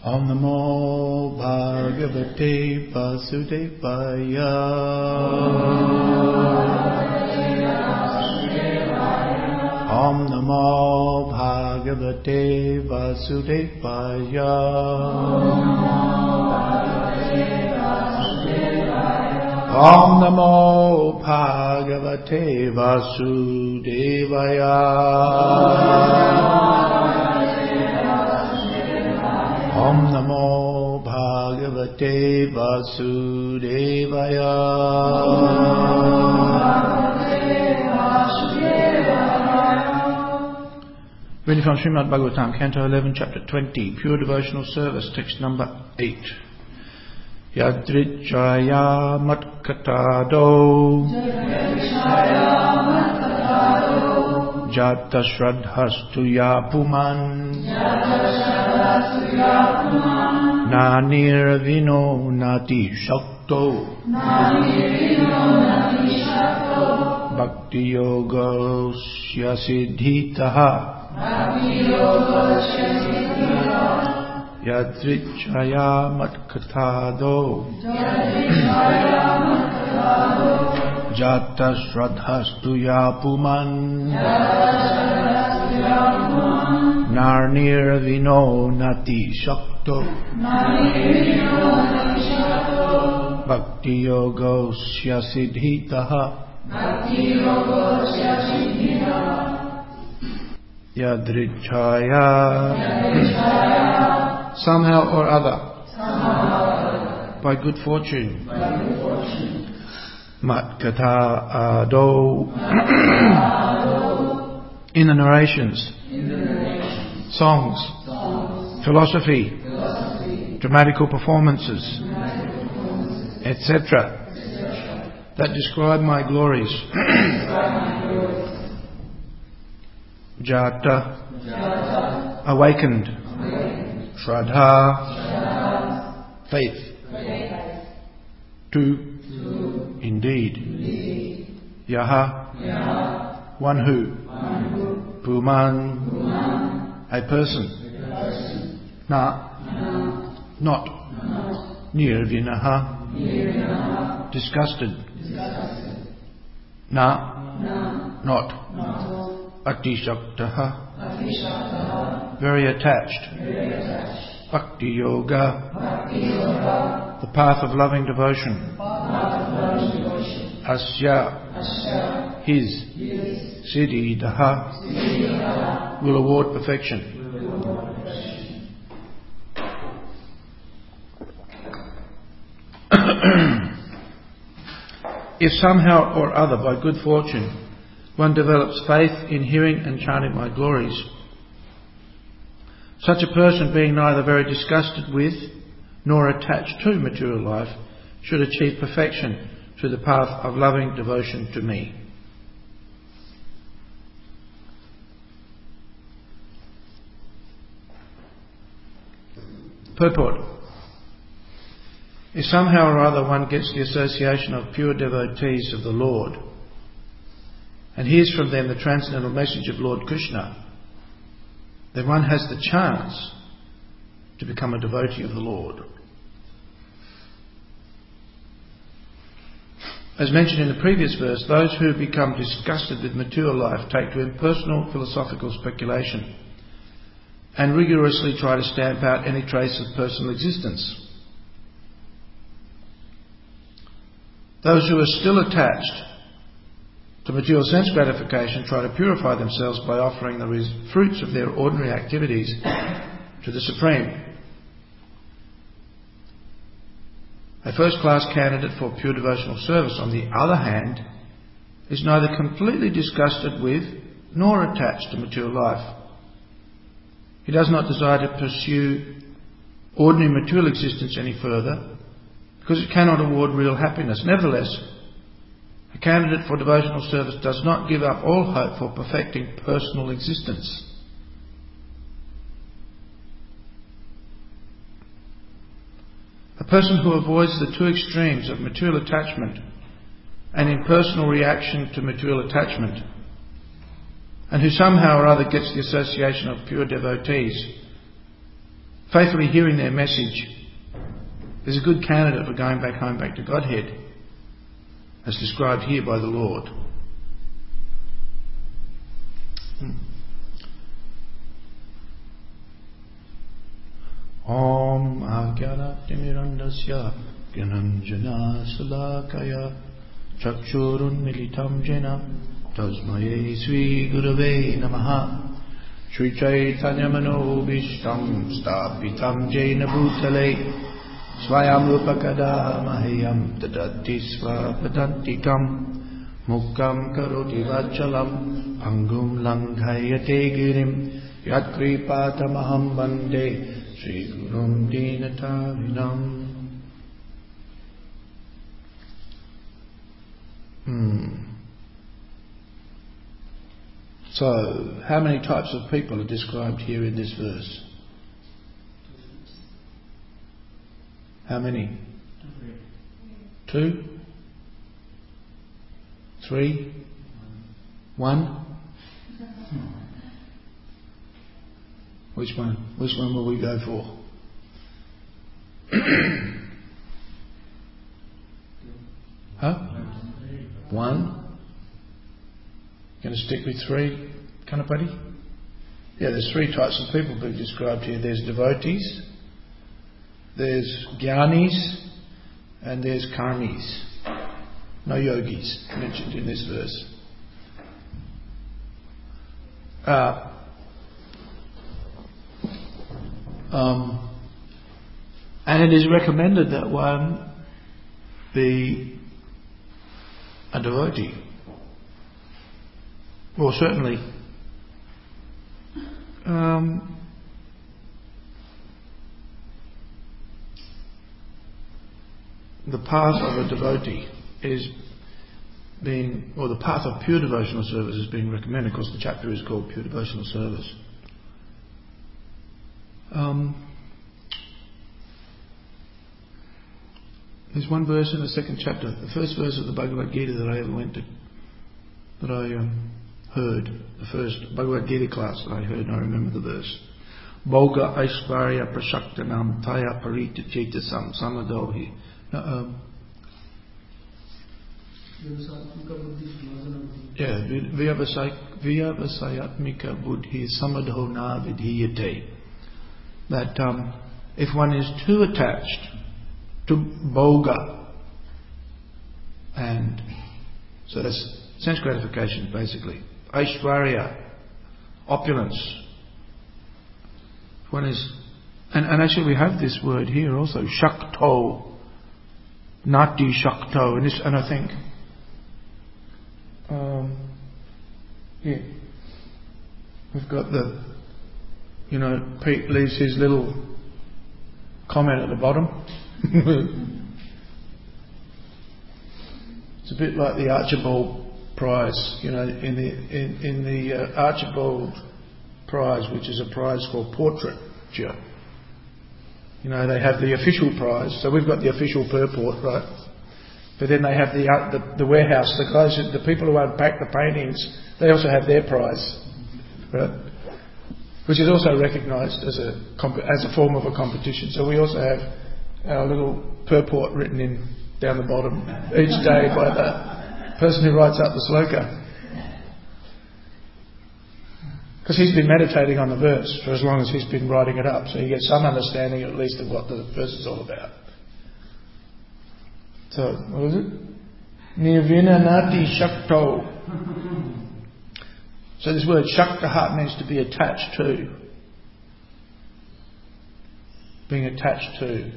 Om Namo Bhagavate Vasudevaya. Om Namo Bhagavate Vasudevaya. Om Namo Bhagavate Vasudevaya. Om Namo Bhagavate Vasudevaya. Reading from Srimad Bhagavatam, Canto 11, Chapter 20, Pure Devotional Service, text number 8. Yadrichaya matkatado Jata Shraddhastu Yapuman Nanirvino Nati Shakto Bhakti Yogosya Siddhitaha Yadrichaya matkatado Jata Shraddhastu Yapuman Narnirvino Nati Shakto Bhakti Yogosya Siddhitaha Yadrichaya somehow or other by good fortune Matkata Ado in the narrations, songs, philosophy, dramatical performances, etc. that describe my glories. Jata, awakened. Shraddha, faith. Tu, indeed. Yaha, one who. Puman, a person. Na, not. Nirvinaha, disgusted. Na, not. Atishaktaha, very attached. Bhakti Yoga, the path of loving devotion. Asya, his. Siddhidaha, will award perfection. If somehow or other by good fortune one develops faith in hearing and chanting my glories, such a person, being neither very disgusted with nor attached to material life, should achieve perfection through the path of loving devotion to me. Purport. If somehow or other one gets the association of pure devotees of the Lord and hears from them the transcendental message of Lord Krishna, then one has the chance to become a devotee of the Lord. As mentioned in the previous verse, those who become disgusted with material life take to impersonal philosophical speculation and rigorously try to stamp out any trace of personal existence. Those who are still attached to material sense gratification try to purify themselves by offering the fruits of their ordinary activities to the Supreme. A first-class candidate for pure devotional service, on the other hand, is neither completely disgusted with nor attached to material life. He does not desire to pursue ordinary material existence any further because it cannot award real happiness. Nevertheless, a candidate for devotional service does not give up all hope for perfecting personal existence. A person who avoids the two extremes of material attachment and impersonal reaction to material attachment, and who somehow or other gets the association of pure devotees, faithfully hearing their message, is a good candidate for going back home, back to Godhead, as described here by the Lord. Om Agyanatimirandasya Gyananjana Salakaya Chakshurun Militam Jena Tasmaye Sri Gurave Namaha Sri Chaitanya Manobishtam Stapitam Jena Bhutale Swayam Rupakada Mahayam Tadati Svapadantikam Mukkam Karoti Vachalam Angum Langhayate Girim Yatkripātamaham Vande Sri Gurum Dinatarinam. So, how many types of people are described here in this verse? How many? 2? 3? 1? Which one? Which one will we go for? 1? Going to stick with 3, Kanapati? Yeah, there's 3 types of people being described here. There's devotees, there's jnanis, and there's karmis. No yogis mentioned in this verse. And it is recommended that one be a devotee. Well, certainly the path of a devotee is being, or the path of pure devotional service is being recommended, because the chapter is called Pure Devotional Service. There's one verse in the second chapter, the first verse of the Bhagavad Gita that I ever went to, that I heard, the first Bhagavad Gita class that I heard, and I remember the verse. Bhoga Aishvarya Prashaktanam Taya Parita Chetasam Samadohi. Vyavasayatmika buddhi samadho na vidhiyate. That if one is too attached to bhoga, and so that's sense gratification basically, aishvarya, opulence. If one is, and actually we have this word here also, shakto, nati shakto, and I think here we've got the, Pete leaves his little comment at the bottom. It's a bit like the Archibald Prize, in the Archibald Prize, which is a prize for portraiture. They have the official prize, so we've got the official purport, right? But then they have the warehouse, the guys, the people who unpack the paintings, they also have their prize, right? Which is also recognised as a form of a competition. So we also have our little purport written in down the bottom each day by the person who writes up the sloka. Because he's been meditating on the verse for as long as he's been writing it up, so you get some understanding at least of what the verse is all about. So, what is it? Nirvinanati shakto. So this word shaktaha means to be attached to. Being attached to.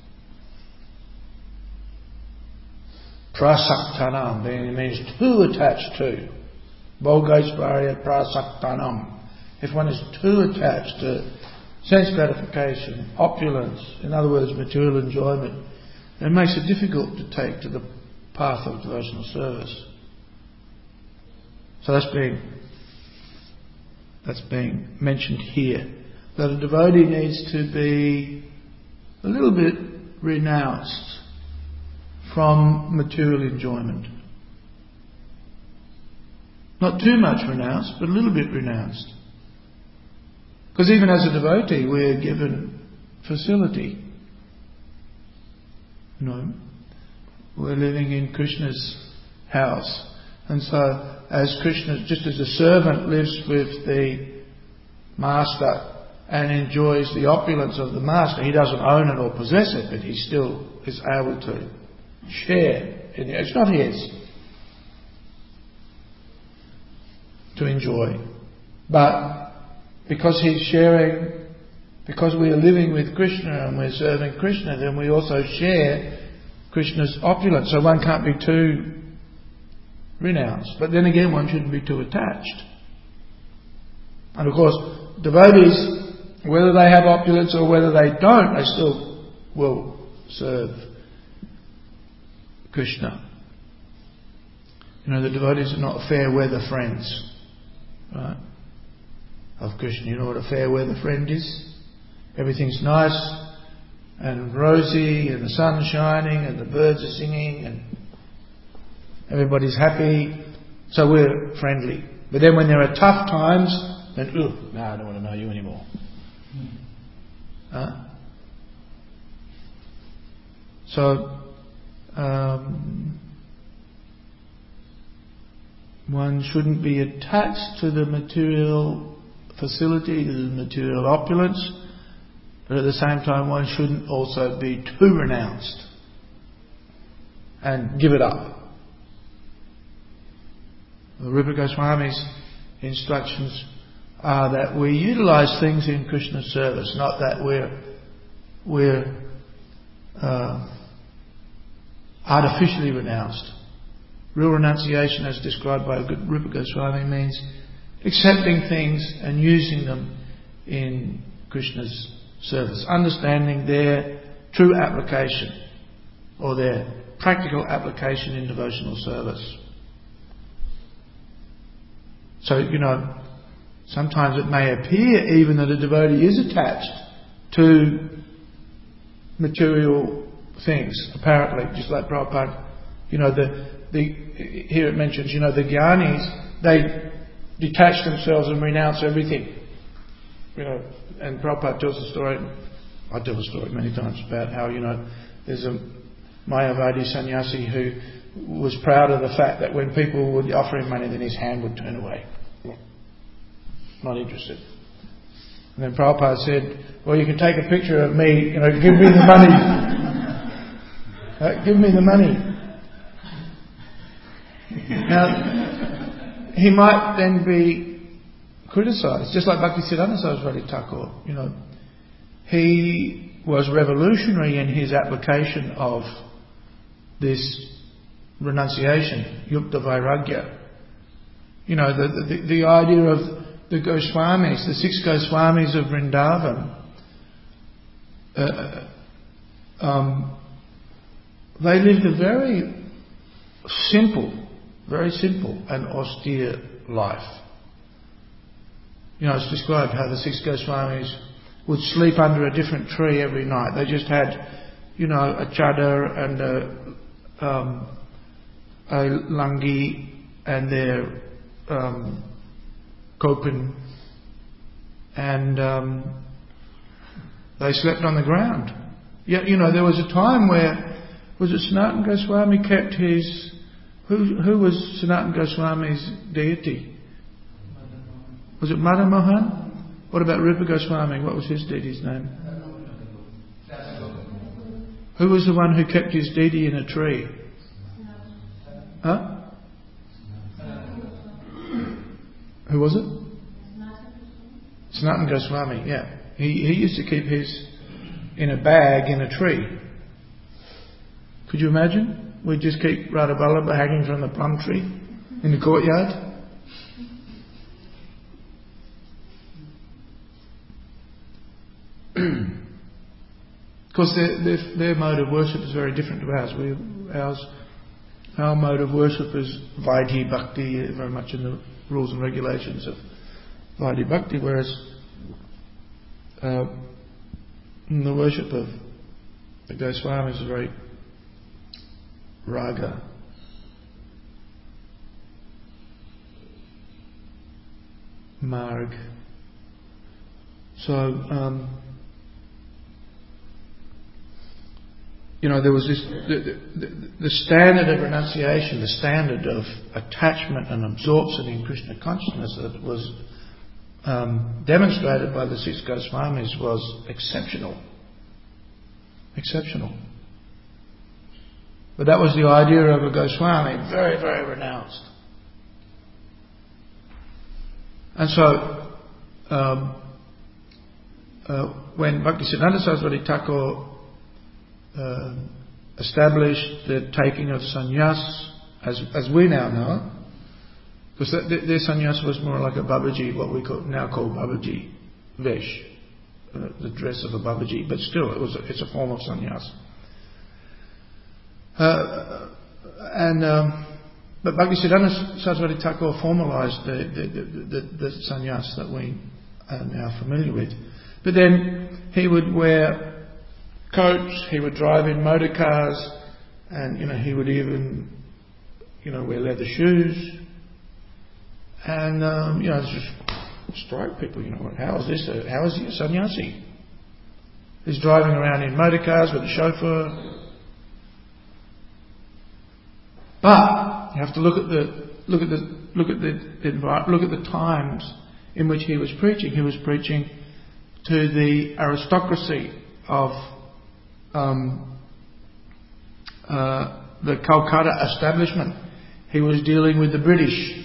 Prasaktanam means too attached to. Bhogaishvarya prasaktanam. If one is too attached to sense gratification, opulence, in other words material enjoyment, it makes it difficult to take to the path of devotional service. So that's being mentioned here. That a devotee needs to be a little bit renounced from material enjoyment. Not too much renounced, but a little bit renounced. Because even as a devotee, we're given facility. We're living in Krishna's house. And so, as Krishna, just as a servant lives with the master and enjoys the opulence of the master, he doesn't own it or possess it, but he still is able to share in it. It's not his to enjoy. But because he's sharing, because we are living with Krishna and we're serving Krishna, then we also share Krishna's opulence. So one can't be too renounced. But then again, one shouldn't be too attached. And of course, devotees, whether they have opulence or whether they don't, they still will serve Krishna. The devotees are not fair weather friends, right, of Krishna. You know what a fair weather friend is? Everything's nice and rosy and the sun's shining and the birds are singing and everybody's happy, so we're friendly. But then when there are tough times, then, no, I don't want to know you anymore. So, one shouldn't be attached to the material facility, to the material opulence, but at the same time one shouldn't also be too renounced and give it up. Rupa Goswami's instructions are that we utilise things in Krishna's service, not that we're artificially renounced. Real renunciation, as described by Rupa Goswami, means accepting things and using them in Krishna's service, understanding their true application or their practical application in devotional service. So, sometimes it may appear even that a devotee is attached to material things, apparently, just like Prabhupada. Here it mentions, the Gyanis, they detach themselves and renounce everything. And Prabhupada tells a story, I tell the story many times, about how, there's a Mayavadi sannyasi who was proud of the fact that when people would offer him money, then his hand would turn away. Not interested. And then Prabhupada said, well, you can take a picture of me, give me the money. Give me the money. Now, he might then be criticised, just like Bhaktisiddhanta Saraswati Thakur. He was revolutionary in his application of this renunciation, yukta vairagya. The idea of the Goswamis, the 6 Goswamis of Vrindavan, they lived a very simple and austere life. It's described how the 6 Goswamis would sleep under a different tree every night. They just had, a chadar and a langi and their kopin, and they slept on the ground. Yet, there was a time where, was it Sanatana Goswami kept his, who was Sanatana Goswami's deity? Was it Madan Mohan? What about Rupa Goswami? What was his deity's name? Who was the one who kept his deity in a tree? Huh? Who was it? Sanatana Goswami, yeah. He used to keep his in a bag in a tree. Could you imagine? We'd just keep Radha Vallabha hanging from the plum tree in the courtyard. Of course, their mode of worship is very different to ours. Our mode of worship is Vaidhi Bhakti, very much in the rules and regulations of Vaidhi Bhakti, whereas the worship of the Goswamis is very raga. Marg. So, there was this the standard of renunciation, the standard of attachment and absorption in Krishna consciousness that was demonstrated by the six Goswamis was exceptional. Exceptional. But that was the idea of a Goswami, very, very renounced. And so, when Bhaktisiddhanta Saraswati Thakur established the taking of sannyas, as we now know, because their sannyas was more like a Babaji, what we now call Babaji Vesh, the dress of a Babaji, but still it's a form of sannyas. But Bhaktisiddhanta Saraswati Thakur formalised the sannyas that we are now familiar with. But then he would wear coats, he would drive in motor cars, and he would even wear leather shoes, and just strike people. How is this? How is he a sannyasi? He's driving around in motor cars with a chauffeur. But you have to look at the times in which he was preaching. He was preaching to the aristocracy of the Calcutta establishment. He was dealing with the British,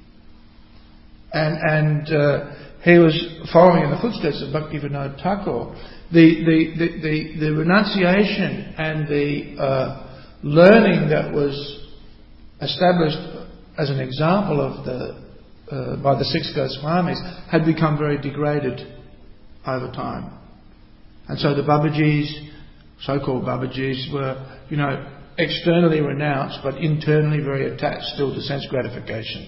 and he was following in the footsteps of Bhaktivinoda Thakur. The renunciation and the learning that was established as an example of by the six Goswamis had become very degraded over time. And so the Babajis, so-called Babajis, were, externally renounced but internally very attached still to sense gratification.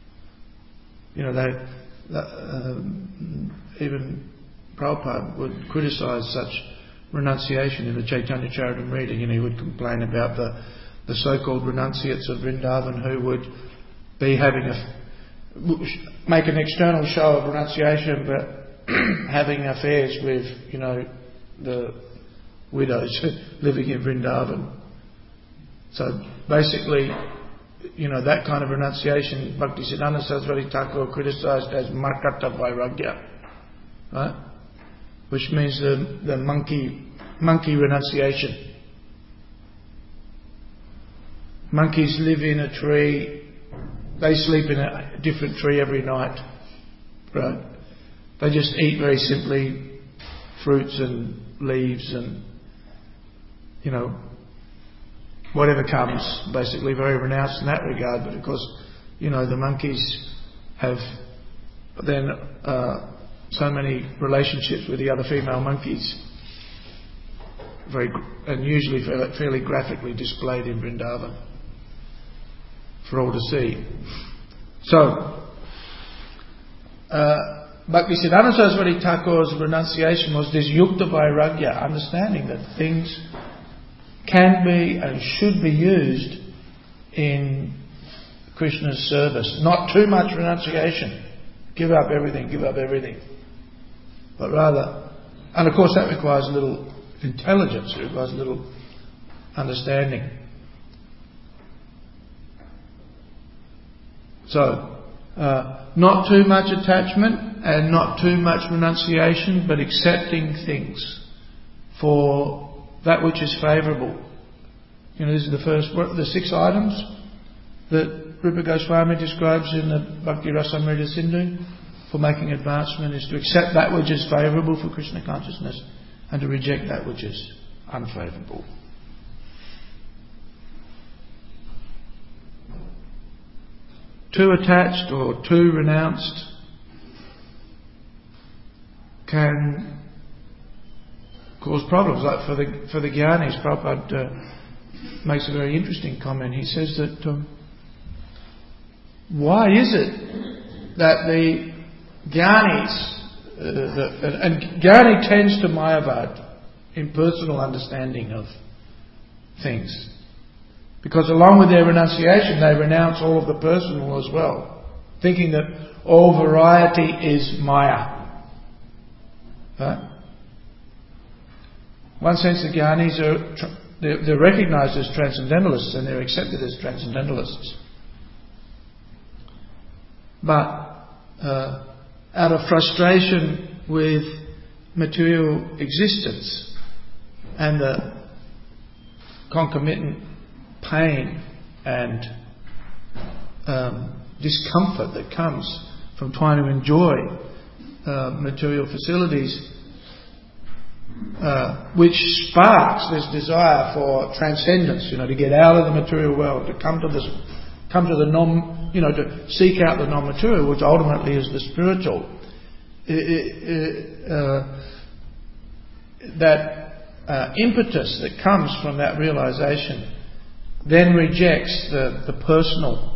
Even Prabhupada would criticise such renunciation in the Chaitanya Charitamrita. He would complain about the so-called renunciates of Vrindavan who would be make an external show of renunciation but having affairs with, the widows living in Vrindavan. So basically, that kind of renunciation Bhaktisiddhanta Saraswati Thakur criticised as Markata Vairagya, right? Which means the monkey renunciation. Monkeys live in a tree. They sleep in a different tree every night, right? They just eat very simply fruits and leaves and, whatever comes, basically very renounced in that regard. But of course, the monkeys have then so many relationships with the other female monkeys, and usually fairly graphically displayed in Vrindavan for all to see. So, Bhaktisiddhanta Saraswati Thakur's renunciation was this yukta vairagya, understanding that things can be and should be used in Krishna's service. Not too much renunciation. Give up everything. But rather, and of course that requires a little intelligence, it requires a little understanding. So, not too much attachment and not too much renunciation, but accepting things for that which is favourable. These are the 6 items that Rupa Goswami describes in the Bhakti Rasamrita Sindhu for making advancement, is to accept that which is favourable for Krishna consciousness and to reject that which is unfavourable. Too attached or too renounced can cause problems. Like for the Gyanis, Prabhupada makes a very interesting comment. He says that why is it that the Gyanis, and Gyani tends to Mayavad, impersonal understanding of things. Because along with their renunciation, they renounce all of the personal as well, thinking that all variety is Maya. Right? One sense, the Gyanis are they're recognised as transcendentalists and they're accepted as transcendentalists. But out of frustration with material existence and the concomitant pain and discomfort that comes from trying to enjoy material facilities, which sparks this desire for transcendence, to get out of the material world, to come to the non, to seek out the non-material, which ultimately is the spiritual. That impetus that comes from that realization then rejects the personal,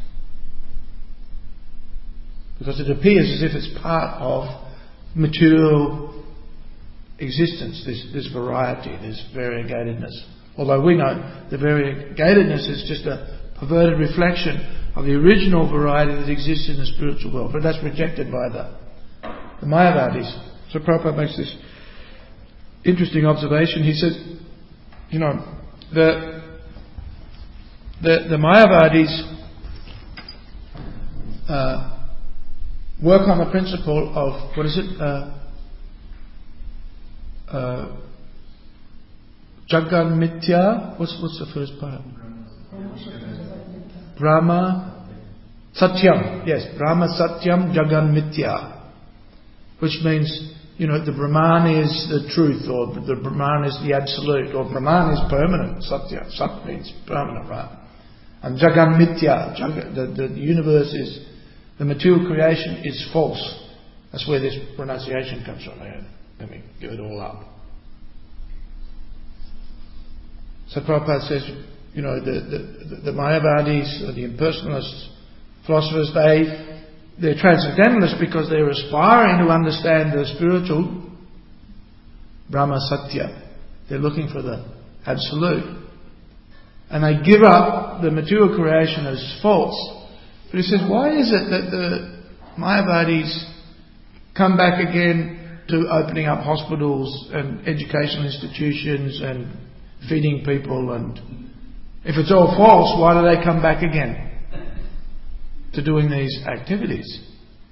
because it appears as if it's part of material existence, this variety, this variegatedness. Although we know the variegatedness is just a perverted reflection of the original variety that exists in the spiritual world, but that's rejected by the Mayavadis. So Prabhupada makes this interesting observation. He says, the Mayavadis work on the principle of, Jagan Mithya. What's the first part? Brahma Satyam. Yes, Brahma Satyam Jagan Mithya. Which means, the Brahman is the truth, or the Brahman is the absolute, or Brahman is permanent. Satya. Sat means permanent, right? And Jagan Mithya. The universe is, the material creation is false. That's where this pronunciation comes from. Let me give it all up. So Prabhupada says, the Mayavadis, or the impersonalist philosophers, they're transcendentalists because they're aspiring to understand the spiritual Brahma Satya. They're looking for the absolute. And they give up the material creation as false. But he says, why is it that the Mayavadis come back again to opening up hospitals and educational institutions and feeding people? And if it's all false, why do they come back again to doing these activities?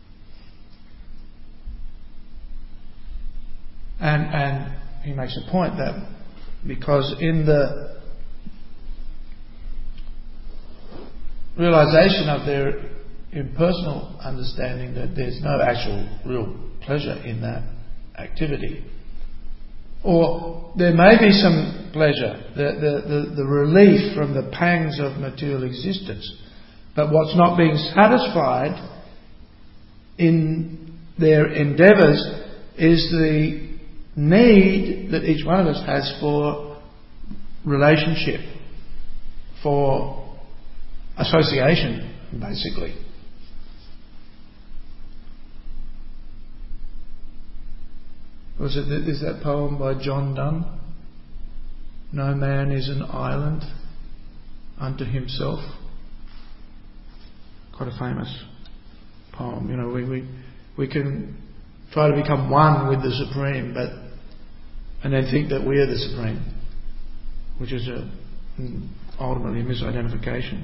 And he makes a point that because in the realization of their impersonal understanding that there's no actual real pleasure in that activity, or there may be some pleasure, the relief from the pangs of material existence, but what's not being satisfied in their endeavours is the need that each one of us has for relationship, for association, basically. Is that poem by John Donne? No man is an island unto himself. Quite a famous poem. We can try to become one with the Supreme, and then think that we are the Supreme, which is ultimately a misidentification.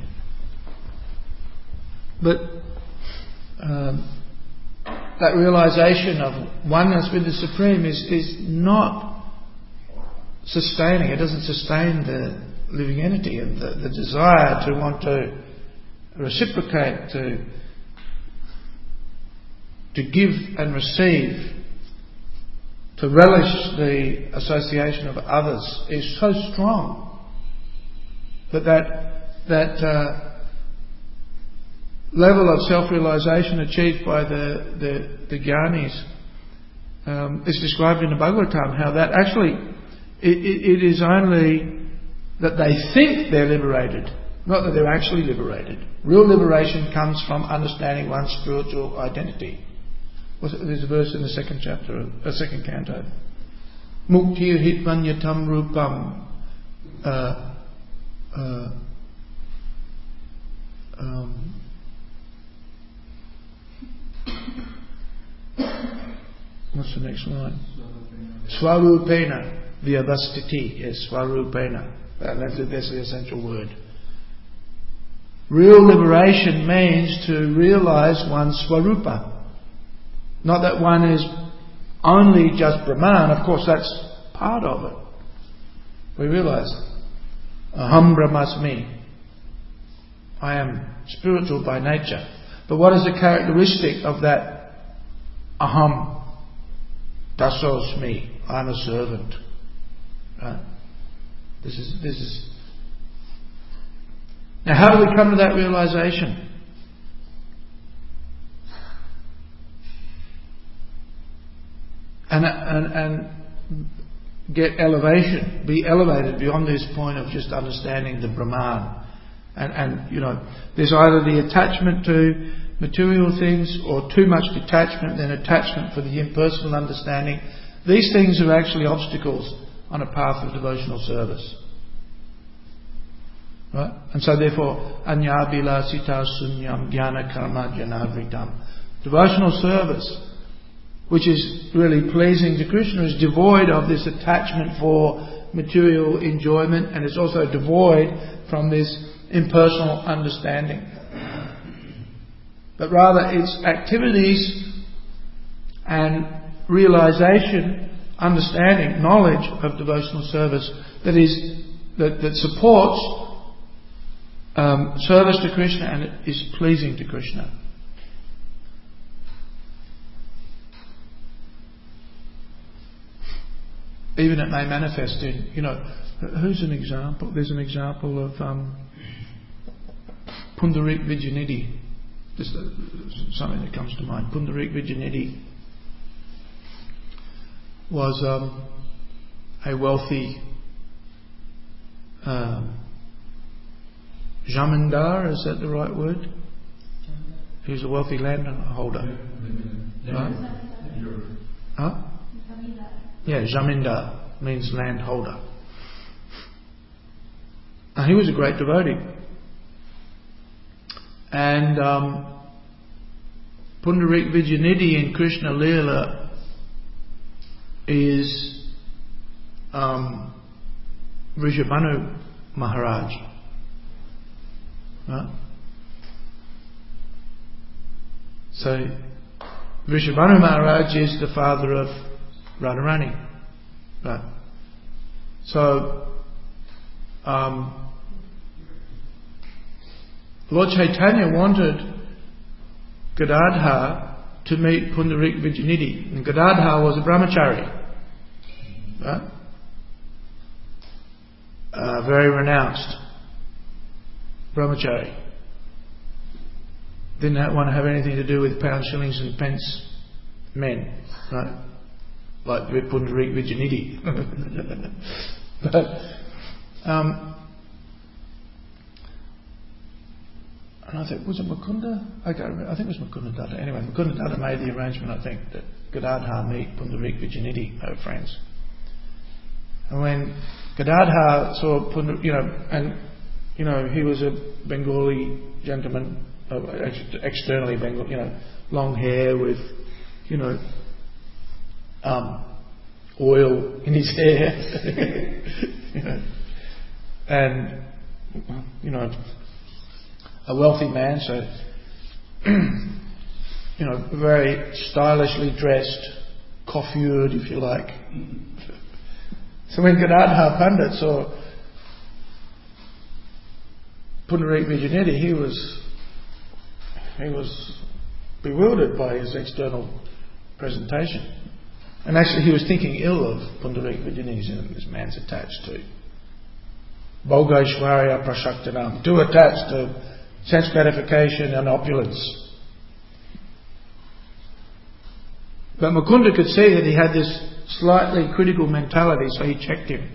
But that realization of oneness with the Supreme is not sustaining. It doesn't sustain the living entity, and the desire to want to reciprocate, to give and receive, to relish the association of others is so strong that level of self-realization achieved by the Jnanis is described in the Bhagavatam, how that actually it is only that they think they're liberated, not that they're actually liberated. Real liberation comes from understanding one's spiritual identity. There's a verse in the second chapter, second canto. Muktir hitvanyatam rupam what's the next line? Swarupena. Vyavastiti, yes, Swarupena. That's the essential word. Real liberation means to realise one's Swarupa. Not that one is only just Brahman, of course that's part of it. We realise, Aham Brahmasmi, I am spiritual by nature. But what is the characteristic of that Aham? Dasosmi, I'm a servant. Right? This is. Now, how do we come to that realization? And get elevation, be elevated beyond this point of just understanding the Brahman. And there's either the attachment to material things or too much detachment, then attachment for the impersonal understanding. These things are actually obstacles on a path of devotional service. Right? And so therefore, anyabila sita sunyam jnana karma janavritam. Devotional service, which is really pleasing to Krishna, is devoid of this attachment for material enjoyment, and it's also devoid from this impersonal understanding. But rather its activities and realization, understanding, knowledge of devotional service that supports service to Krishna and it is pleasing to Krishna. Even it may manifest in, who's an example? There's an example of Pundarik Vijayanidhi. Just something that comes to mind. Pundarik Vijayanidhi was a wealthy Jamindar, is that the right word? He was a wealthy landholder. Right? Huh? Yeah, Jamindar means landholder. And he was a great devotee. And Pundarik Vijayanidhi in Krishna Leela is Vrishabhanu Maharaj. Right? So Vrishabhanu Maharaj is the father of Radharani. Right. So Lord Chaitanya wanted Gadadhar to meet Pundarik Vijayanidhi, and Gadadhar was a brahmachari, right? Very renounced brahmachari. Didn't want to have anything to do with pounds, shillings and pence men, right? Like Pundarik Vijayanidhi. But and I think, was it Mukunda? I can't remember. I think it was Mukunda Datta. Anyway, Mukunda Datta made the arrangement, I think, that Gadadhar meet Pundarik Vijayanidhi, her friends. And when Gadadhar saw he was a Bengali gentleman, externally Bengali, long hair with, oil in his hair, and a wealthy man, so very stylishly dressed, coiffured, if you like. So when Gadadhar Pandit saw Pundarik Vijayanidhi, he was bewildered by his external presentation. And actually he was thinking ill of Pundarik Vijayanidhi. This man's attached to Bhogaishwarya Prashaktanam, too attached to sense gratification and opulence. But Mukunda could see that he had this slightly critical mentality, so he checked him.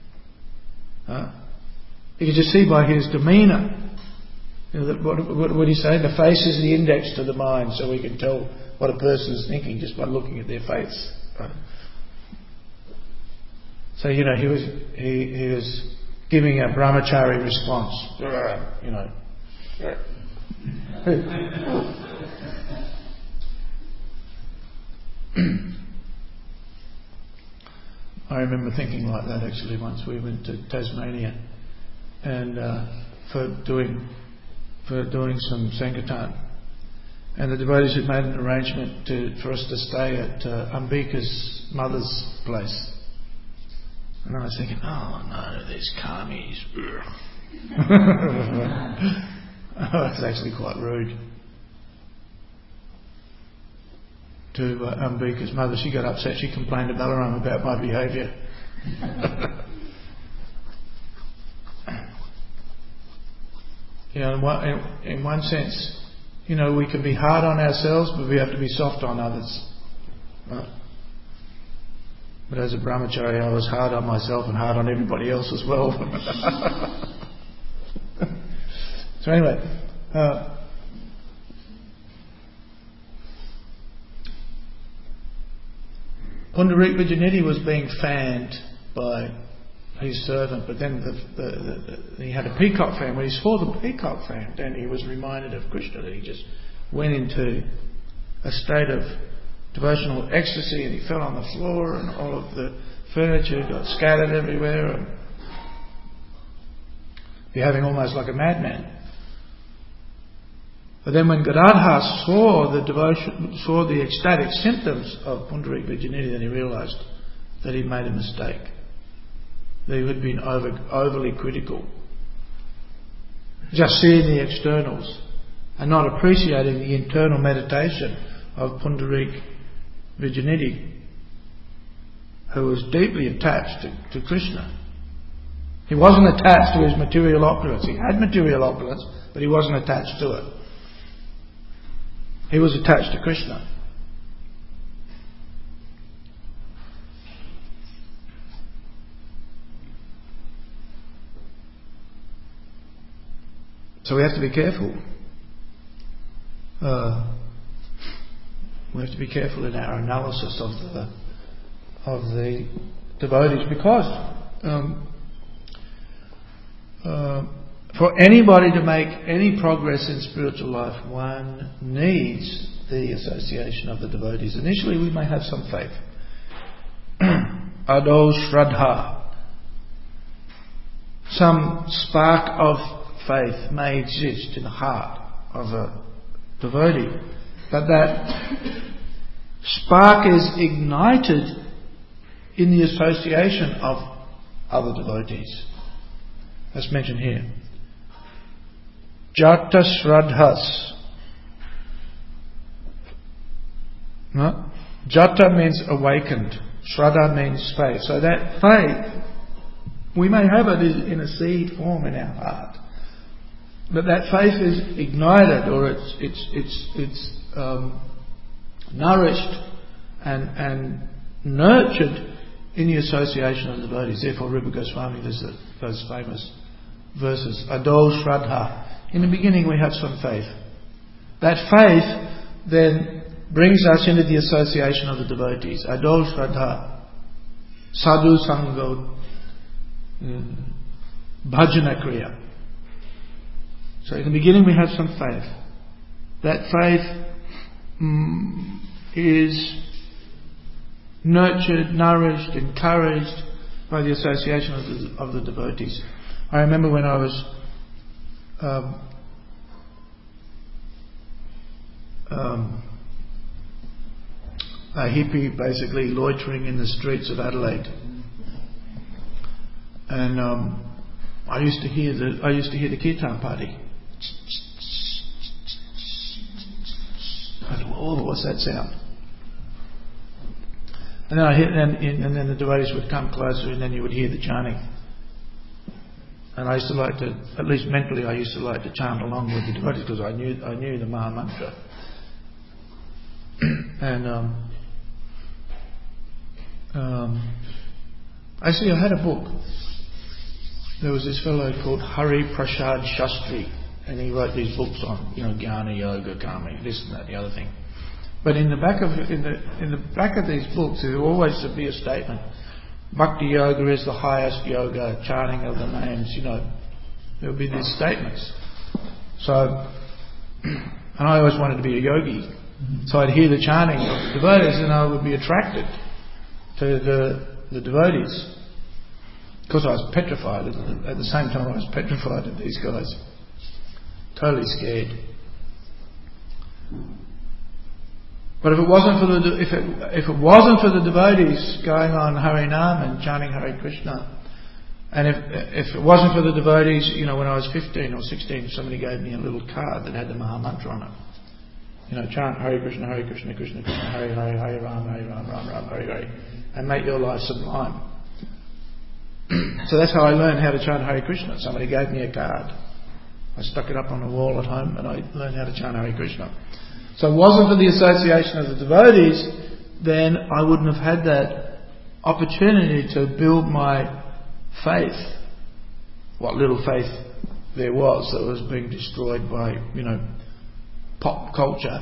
You could just see by his demeanour. What would he say? The face is the index to the mind, so we can tell what a person is thinking just by looking at their face. Right? So he was giving a brahmachari response. I remember thinking like that actually once. We went to Tasmania and for doing some Sankirtan, and the devotees had made an arrangement for us to stay at Ambika's mother's place. And I was thinking, oh no, there's karmis. It's actually quite rude to Ambika's mother. She got upset. She complained to Balaram about my behaviour. In one sense, we can be hard on ourselves, but we have to be soft on others. Right? But as a brahmachari, I was hard on myself and hard on everybody else as well. So anyway, Pundarik Vijayanidhi was being fanned by his servant, but then he had a peacock fan. When he saw the peacock fan, then he was reminded of Krishna, that he just went into a state of devotional ecstasy, and he fell on the floor and all of the furniture got scattered everywhere, and behaving almost like a madman. But then when Gadadhar saw the ecstatic symptoms of Pundarik Vijayanidhi, then he realised that he'd made a mistake, that he had been overly critical, just seeing the externals and not appreciating the internal meditation of Pundarik Vijayanidhi, who was deeply attached to Krishna. He wasn't attached to his material opulence. He had material opulence, but he wasn't attached to it. He was attached to Krishna. So we have to be careful. We have to be careful in our analysis of the devotees, because for anybody to make any progress in spiritual life, one needs the association of the devotees. Initially, we may have some faith. Ado Shraddha. Some spark of faith may exist in the heart of a devotee, but that spark is ignited in the association of other devotees. That's mentioned here. Jata Shraddhas. No? Jata means awakened. Shraddha means faith. So that faith, we may have it in a seed form in our heart, but that faith is ignited, or it's nourished and nurtured in the association of the devotees. Therefore, Rupa Goswami, there's those famous verses, Ado Shraddha. In the beginning, we have some faith. That faith then brings us into the association of the devotees. Ado Shraddha, Sadhu Sango, Bhajana Kriya. So in the beginning we have some faith. That faith is nurtured, nourished, encouraged by the association of the devotees. I remember when I was a hippie, basically loitering in the streets of Adelaide, and I used to hear the kirtan party. I thought, oh, what's that sound? And then and then the devotees would come closer, and then you would hear the chanting. And I used to like to, at least mentally, I used to like to chant along with the devotees, because I knew the Maha Mantra. And actually, I had a book. There was this fellow called Hari Prasad Shastri, and he wrote these books on, Jnana Yoga, Karma, this and that, the other thing. But in the back of these books, there will always be a statement: Bhakti Yoga is the highest yoga, chanting of the names. There will be these statements. So, and I always wanted to be a yogi, so I'd hear the chanting of the devotees, and I would be attracted to the devotees. Because I was petrified at the same time. I was petrified of these guys, totally scared. But if it wasn't for the devotees going on Harinam and chanting Hare Krishna, and if it wasn't for the devotees, when I was 15 or 16, somebody gave me a little card that had the Maha Mantra on it. Chant Hare Krishna, Krishna Krishna, Hare Hare, Hare Ram, Ram, Hare Hare, and make your life sublime. So that's how I learned how to chant Hare Krishna. Somebody gave me a card. I stuck it up on the wall at home and I learned how to chant Hare Krishna. So it wasn't for the association of the devotees, then I wouldn't have had that opportunity to build my faith. What little faith there was that was being destroyed by, pop culture.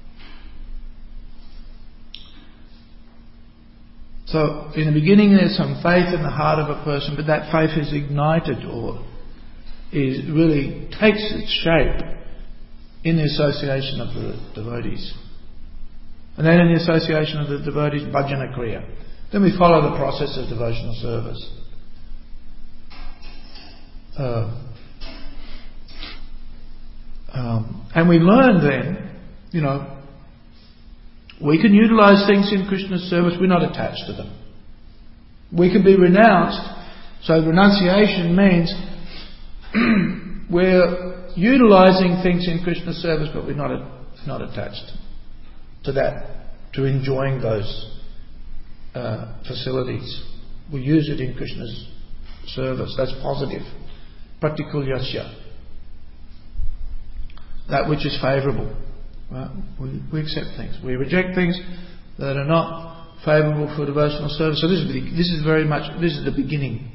So in the beginning there's some faith in the heart of a person, but that faith is ignited or really takes its shape in the association of the devotees. And then in the association of the devotees, bhajana kriya. Then we follow the process of devotional service. And we learn then, we can utilize things in Krishna's service, we're not attached to them. We can be renounced, so renunciation means we're utilizing things in Krishna's service, but we're not attached to that, to enjoying those facilities. We use it in Krishna's service. That's positive. Pratikulyasya. That which is favourable. Right? We accept things. We reject things that are not favourable for devotional service. So this is the beginning.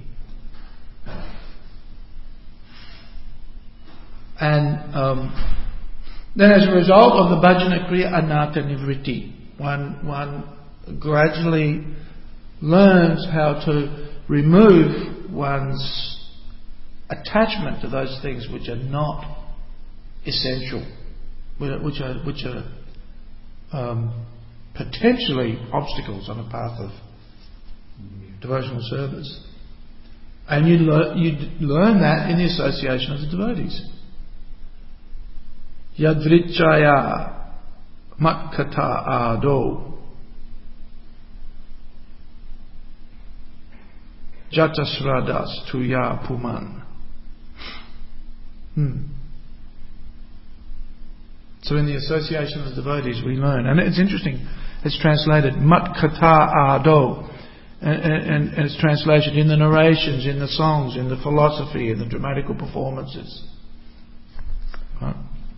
And then as a result of the bhajana kriya, anatta nivritti, one gradually learns how to remove one's attachment to those things which are not essential, which are potentially obstacles on the path of devotional service. And you learn that in the association of the devotees. Yadvrichaya matkata ado jatasradas tuya puman. So in the association of the devotees we learn, and it's interesting, it's translated matkata ado, and its translation in the narrations, in the songs, in the philosophy, in the dramatical performances. Right?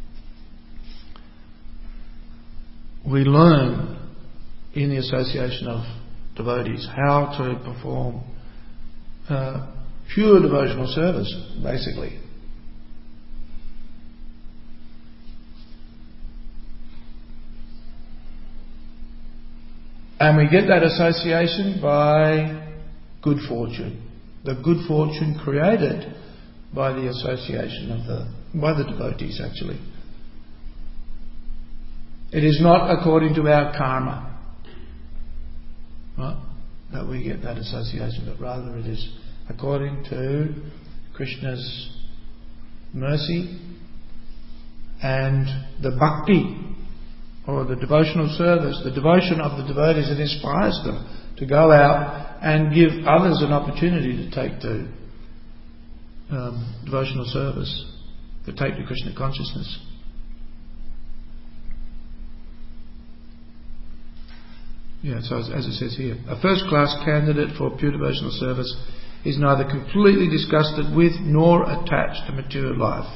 We learn in the association of devotees how to perform pure devotional service, basically. And we get that association by good fortune. The good fortune created by the association by the devotees actually. It is not according to our karma, right, that we get that association, but rather it is according to Krishna's mercy and the bhakti, or the devotional service, the devotion of the devotees that inspires them to go out and give others an opportunity to take to devotional service, to take to Krishna consciousness. Yeah, so as it says here, a first-class candidate for pure devotional service is neither completely disgusted with nor attached to material life.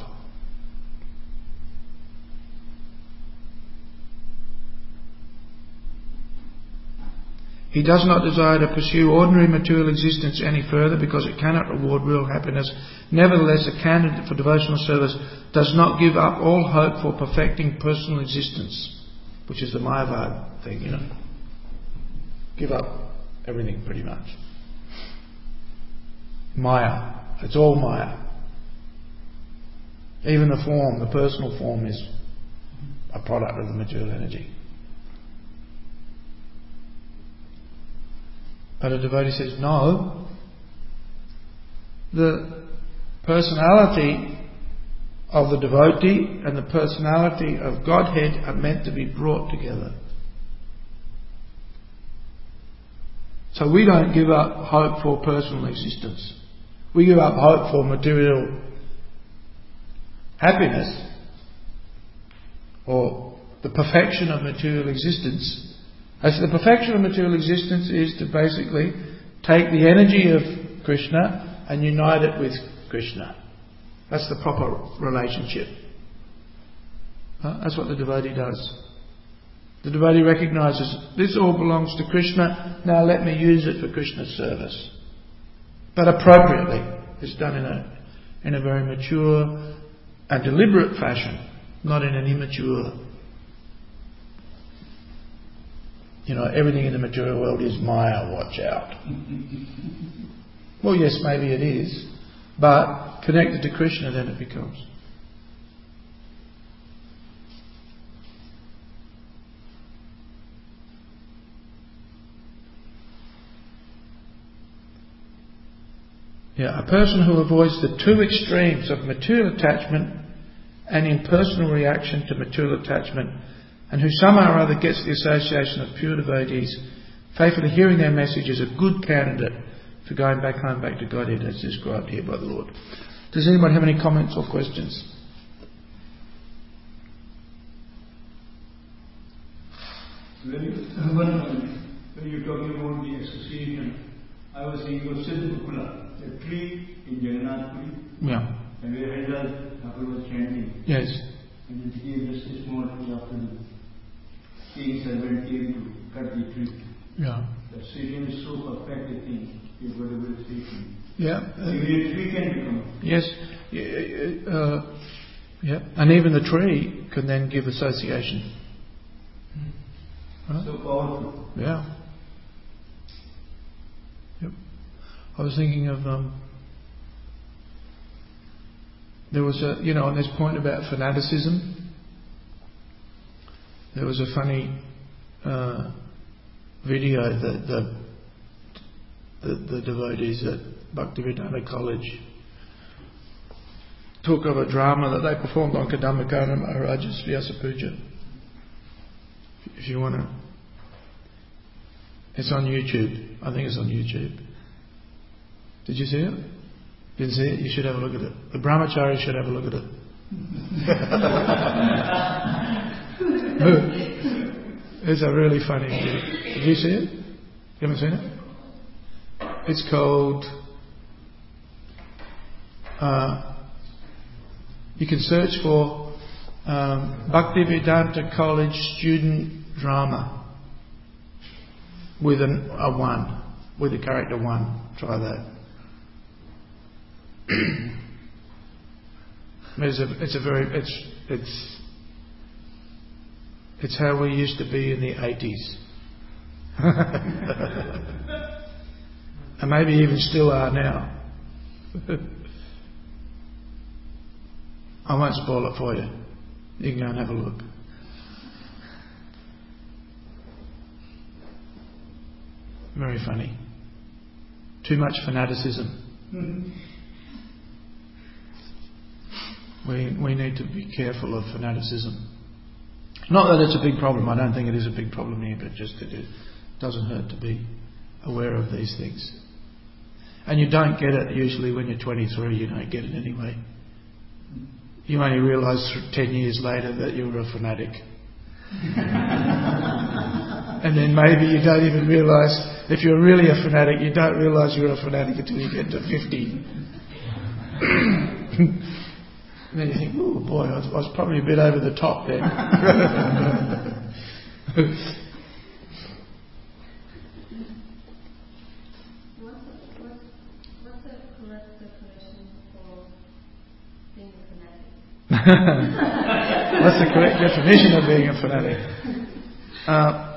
He does not desire to pursue ordinary material existence any further because it cannot reward real happiness. Nevertheless, a candidate for devotional service does not give up all hope for perfecting personal existence, which is the Mayavad thing, Give up everything pretty much. Maya. It's all Maya. Even the form, the personal form, is a product of the material energy. But a devotee says, no, the personality of the devotee and the personality of Godhead are meant to be brought together. So we don't give up hope for personal existence. We give up hope for material happiness or the perfection of material existence. As the perfection of material existence is to basically take the energy of Krishna and unite it with Krishna. That's the proper relationship. That's what the devotee does. The devotee recognises this all belongs to Krishna, now let me use it for Krishna's service. But appropriately. It's done in a very mature and deliberate fashion, not in an immature. Everything in the material world is Maya, watch out. Well, yes, maybe it is, but connected to Krishna then it becomes. A person who avoids the two extremes of material attachment and impersonal reaction to material attachment, and who somehow or other gets the association of pure devotees, faithfully hearing their message, is a good candidate for going back home, back to Godhead, as described here by the Lord. Does anyone have any comments or questions? When you're talking about the association, I was thinking of Siddhapura, the tree in Jagannath Puri. Yeah. And where Haridasa Thakur was chanting. Yes. And it gave us a small tree after the king's servant came to cut the tree. Yeah. The association is so perfect, I think, is whatever association. Yeah. Even a tree can become. Yes. Yeah. And even the tree can then give association. Right? So powerful. Yeah. Yep. I was thinking of there was on this point about fanaticism. There was a funny video that the devotees at Bhaktivedanta College took of a drama that they performed on Kadambakara Maharaj's Vyasa Puja. If you want to, it's on YouTube. I think it's on YouTube. Did you see it? Didn't see it? You should have a look at it. The Brahmachari should have a look at it. It's a really funny video. Did you see it? You haven't seen it? It's called... you can search for Bhaktivedanta College student drama with a 1, with the character 1. Try that. It's how we used to be in the 80s. And maybe even still are now. I won't spoil it for you. You can go and have a look. Very funny. Too much fanaticism. We need to be careful of fanaticism. Not that it's a big problem. I don't think it is a big problem here, but just that it doesn't hurt to be aware of these things. And you don't get it usually when you're 23. You don't get it anyway. You only realise 10 years later that you were a fanatic. And then maybe you don't even realise, if you're really a fanatic, you don't realise you're a fanatic until you get to 50. And then you think, oh boy, I was probably a bit over the top then. What's the correct definition for being a fanatic? What's the correct definition of being a fanatic?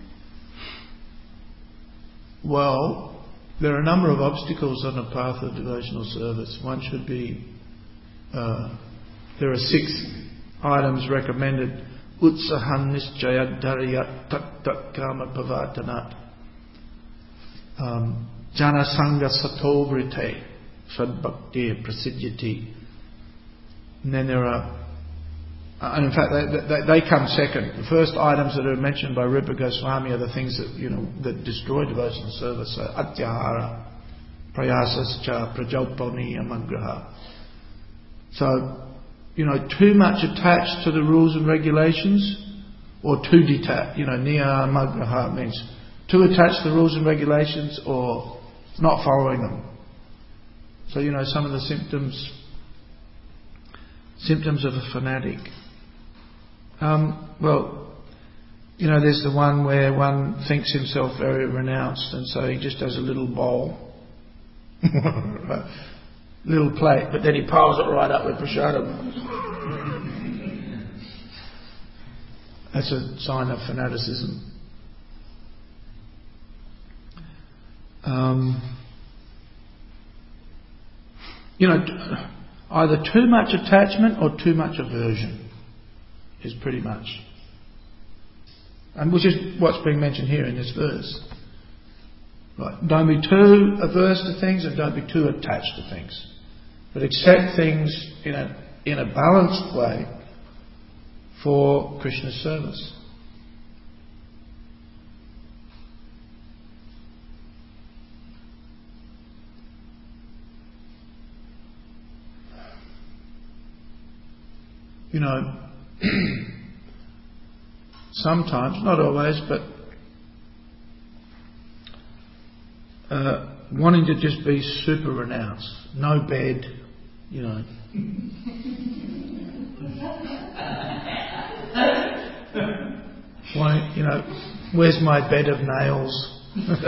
Well, there are a number of obstacles on the path of devotional service. One should be, there are 6 items recommended. Utsahan nischayad dhariyat tat tat kama pavartanat. Jana Sangha Satovrite Sadbhakti Prasiddhati. And then there are, and in fact they come second. The first items that are mentioned by Rupa Goswami are the things that, that destroy devotional service. So Atyahara, Prayasascha, Prajopani, Amagraha. So, too much attached to the rules and regulations, or too detached. Niya Amagraha means too attached to the rules and regulations or not following them. So, some of the symptoms of a fanatic. There's the one where one thinks himself very renounced, and so he just does a little bowl, little plate, but then he piles it right up with prasadam. That's a sign of fanaticism. Either too much attachment or too much aversion is pretty much, and which is what's being mentioned here in this verse. Right. Don't be too averse to things and don't be too attached to things, but accept things in a balanced way for Krishna's service. Sometimes, not always, but wanting to just be super renounced, no bed, where's my bed of nails?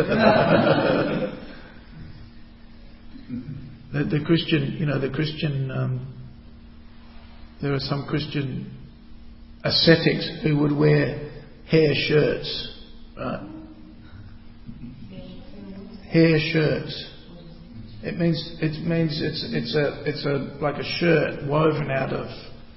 The Christian, there are some Christian ascetics who would wear hair shirts, right? Hair shirts. It means it's like a shirt woven out of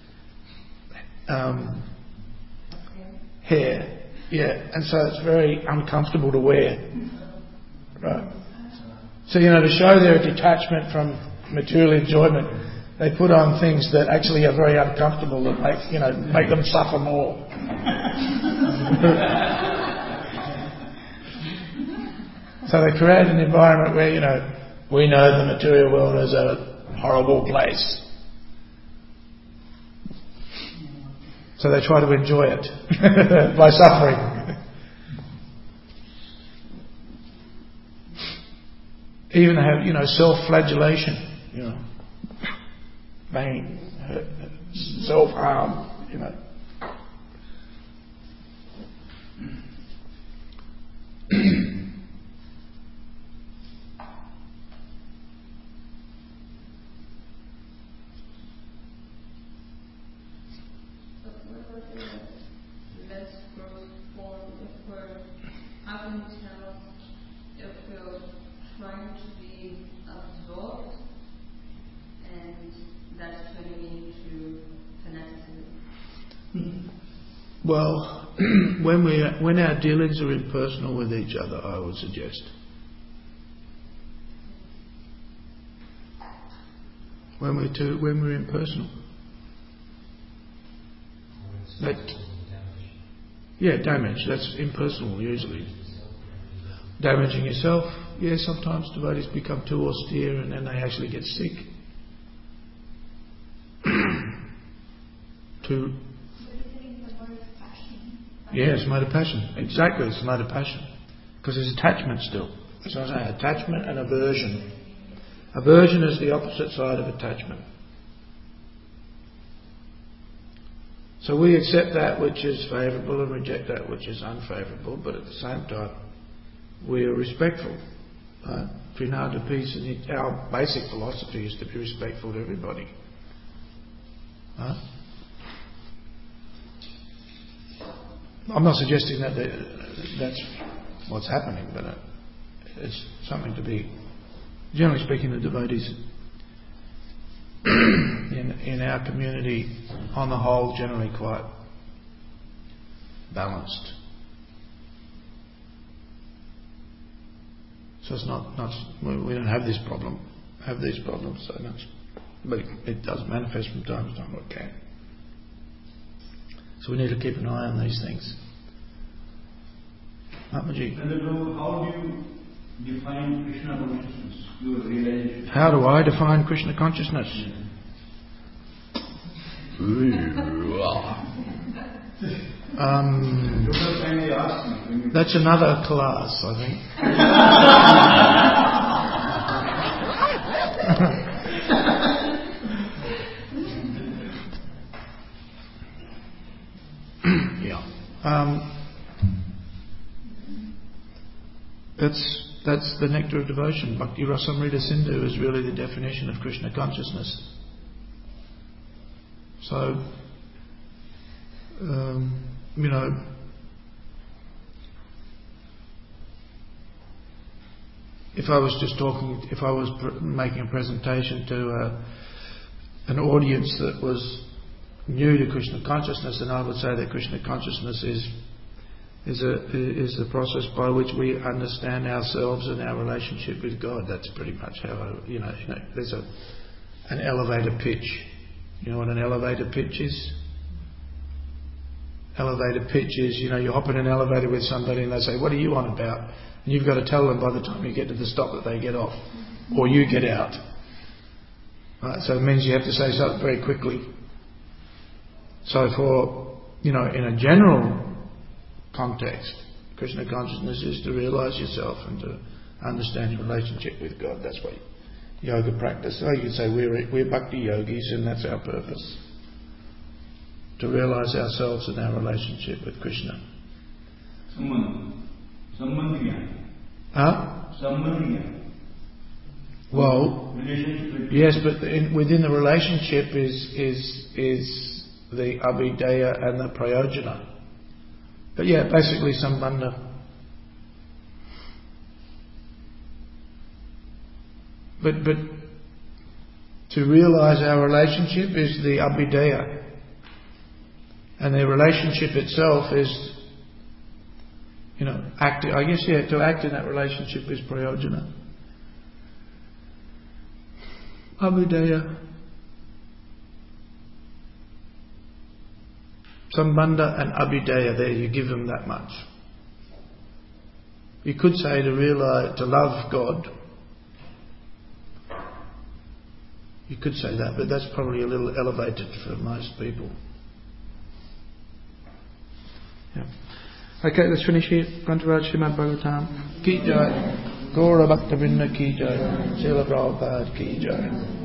hair. Yeah, and so it's very uncomfortable to wear. Right. So to show their detachment from material enjoyment, they put on things that actually are very uncomfortable, that make them suffer more. So they create an environment where we know the material world is a horrible place. So they try to enjoy it by suffering. Even have self-flagellation, pain, self-harm, Well, when our dealings are impersonal with each other, I would suggest. When we're impersonal. Damage. That's impersonal usually. Damaging yourself. Yeah, sometimes devotees become too austere and then they actually get sick. Yes, mode of passion. Exactly, it's mode of passion. Because there's attachment still. So I say attachment and aversion. Aversion is the opposite side of attachment. So we accept that which is favourable and reject that which is unfavourable, but at the same time we are respectful. Trinada peace, and our basic philosophy is to be respectful to everybody. I'm not suggesting that that's what's happening, but it's something to be, generally speaking, the devotees in our community, on the whole, generally quite balanced. So it's not we don't have these problems so much. But it does manifest from time to time, or it can. So we need to keep an eye on these things. Mahatmaji. How do you define Krishna consciousness? Your realization. How do I define Krishna consciousness? That's another class, I think. Yeah. That's the nectar of devotion. Bhakti Rasamrita Sindhu is really the definition of Krishna consciousness. So, if I was making a presentation to an audience that was new to Krishna consciousness, then I would say that Krishna consciousness is the process by which we understand ourselves and our relationship with God. That's pretty much how there's an elevator pitch. You know what an elevator pitch is? Elevator pitch is, you hop in an elevator with somebody and they say, "What are you on about?" And you've got to tell them by the time you get to the stop that they get off, or you get out. Right? So it means you have to say something very quickly. So for, in a general context, Krishna consciousness is to realise yourself and to understand your relationship with God. That's what yoga practice. So you could say we're bhakti yogis, and that's our purpose. To realise ourselves and our relationship with Krishna. Well, yes, but within the relationship is the abhideya and the prayojana. But yeah, basically sambandha. But to realise our relationship is the abhideya. And the relationship itself is, acting. I guess, to act in that relationship is prayojana. Abhideya. Sambandha and abhideya, there you give them that much. You could say to love God. You could say that, but that's probably a little elevated for most people. Yeah. Okay, let's finish here. Grantaraj Srimad Bhagavatam. Ki Jai. Gaura Bhakta Vrinda Ki Jai. Srila Prabhupada Ki Jai.